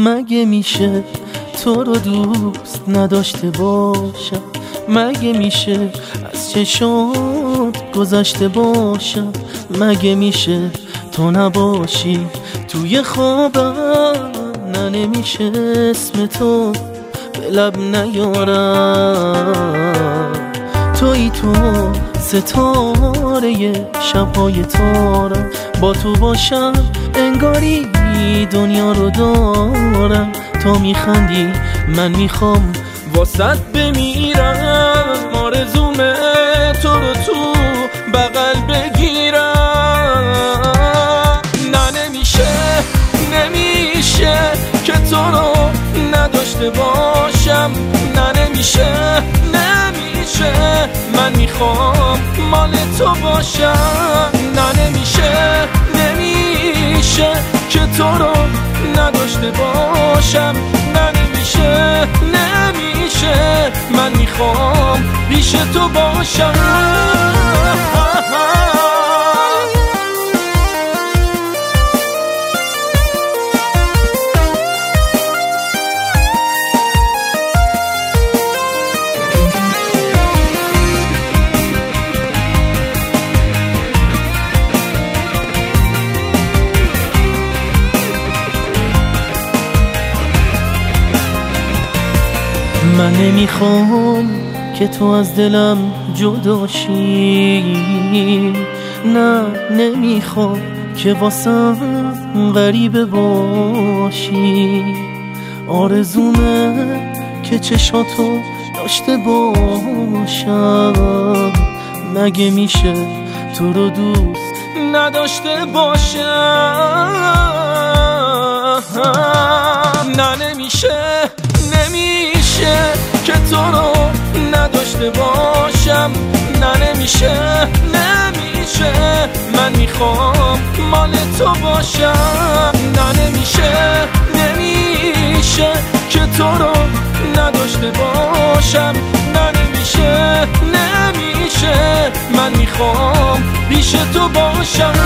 مگه میشه تو رو دوست نداشته باشم؟ مگه میشه از چشات گذشته باشم؟ مگه میشه تو نباشی توی خوابم؟ نه نمیشه اسم تو به لب نیارم. توی تو ستاره شبهای تارم، با تو باشم انگاری دنیا رو دارم. تو میخندی من میخوام واسط بمیرم، آرزومه تو رو تو بغل بگیرم. نه نمیشه که تو رو نداشته باشم. نه نمیشه من میخوام مال تو باشم. نه نمیشه که تو رو نداشته باشم. نه نمیشه من میخوام پیش تو باشم. من نمیخوام که تو از دلم جدا شی. نه نمیخوام که واسم غریبه باشی. آرزومه که چشاتو داشته باشم. مگه میشه تو رو دوست نداشته باشم؟ نه نمیشه که تو رو نداشته باشم. نه نمیشه من میخوام مال تو باشم. نه نمیشه که تو رو نداشته باشم. نه نمیشه من میخوام پیش تو باشم.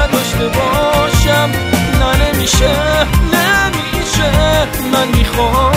نمیشه من میخوام